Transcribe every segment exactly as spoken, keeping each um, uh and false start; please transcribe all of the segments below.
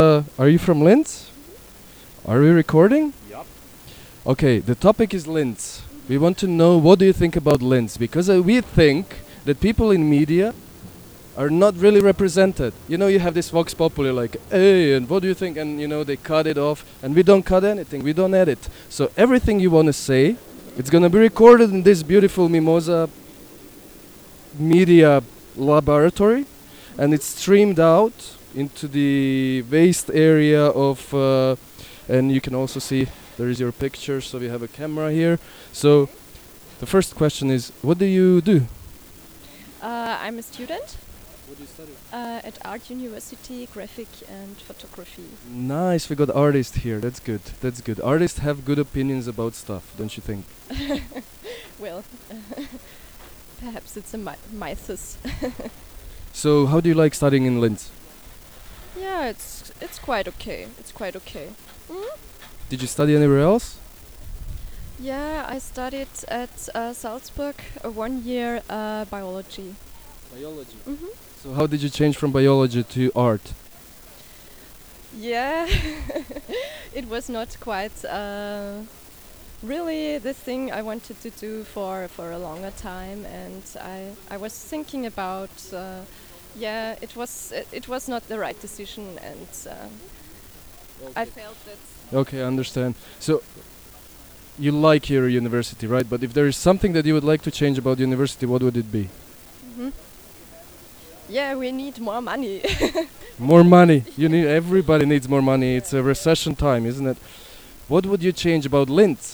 Uh, are you from Linz? Are we recording? Yup. Okay, the topic is Linz. We want to know what do you think about Linz, because uh, we think that people in media are not really represented. You know, you have this vox populi like, hey, and what do you think? And you know, they cut it off, and we don't cut anything, we don't edit. So everything you want to say, it's gonna be recorded in this beautiful Mimosa media laboratory, and it's streamed out into the waste area of, uh, and you can also see there is your picture, so we have a camera here. So the first question is, what do you do? Uh, I'm a student What do you study? uh, at Art University, graphic and photography. Nice, we got artists here. That's good. That's good. Artists have good opinions about stuff, don't you think? Well, perhaps it's a my- mythos. So how do you like studying in Linz? Yeah, it's it's quite okay. It's quite okay. Mm? Did you study anywhere else? Yeah, I studied at uh, Salzburg uh, one year uh, biology. Biology. hmm So how did you change from biology to art? Yeah, it was not quite uh, really the thing I wanted to do for, for a longer time, and I I was thinking about uh, yeah, it was it, it was not the right decision, and uh, I felt that Okay, I understand. So you like your university, right? But if there is something that you would like to change about university, what would it be? mhm. Yeah, we need more money. More money. You need. Everybody needs more money. It's a recession time, isn't it? What would you change about Linz?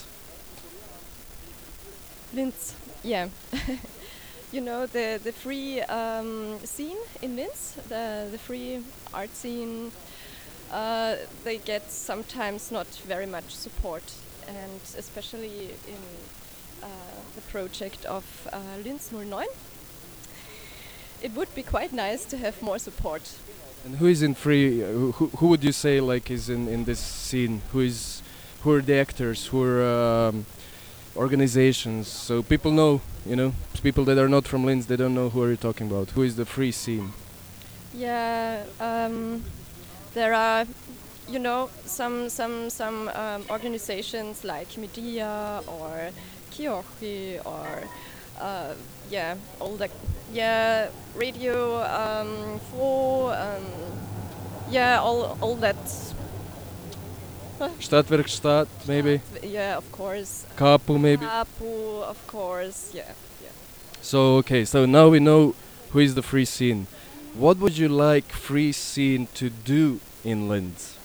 Linz, yeah. You know, the the free um, scene in Linz, the the free art scene, uh, they get sometimes not very much support, and especially in uh, the project of uh, Linz null neun. It would be quite nice to have more support. And who is in free? Uh, who, who who would you say like is in in this scene? Who is? Who are the actors? Who are um, organizations? So people know, you know, people that are not from Linz, they don't know who are you talking about. Who is the free scene? Yeah, um, there are, you know, some some some um, organizations like Media or Kiochi or uh, yeah, all the yeah radio um, Fro, um, yeah, all all that. Stadtwerkstatt, maybe. Yeah, of course. Kapu, maybe. Apu, of course. Yeah, yeah. So okay, so now we know who is the free scene. What would you like free scene to do in Linz?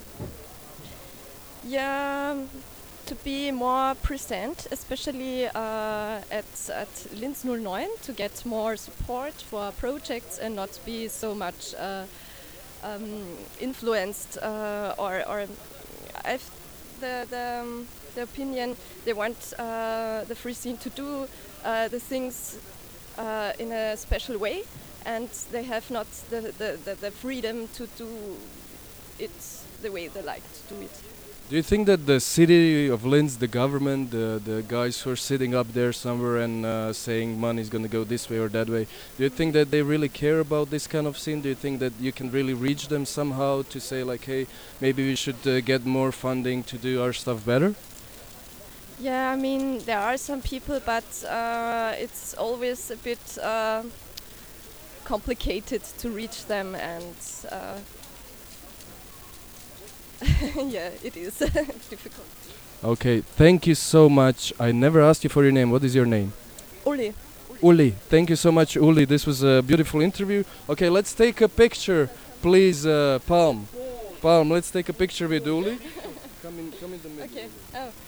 Yeah, to be more present, especially uh, at at Linz null neun, to get more support for projects and not be so much uh, um, influenced uh, or or I've the the, um, the opinion they want uh, the free scene to do uh, the things uh, in a special way, and they have not the, the, the, the freedom to do it the way they like to do it. Do you think that the city of Linz, the government, the, the guys who are sitting up there somewhere and uh, saying money is going to go this way or that way, do you think that they really care about this kind of scene? Do you think that you can really reach them somehow to say like, hey, maybe we should uh, get more funding to do our stuff better? Yeah, I mean, there are some people, but uh, it's always a bit uh, complicated to reach them, and uh, yeah, it is difficult. Okay, thank you so much. I never asked you for your name. What is your name? Uli. Uli. Thank you so much, Uli. This was a beautiful interview. Okay, let's take a picture, please, uh, Palm. Palm, let's take a picture with Uli. Come in, come in the middle. Okay. Oh.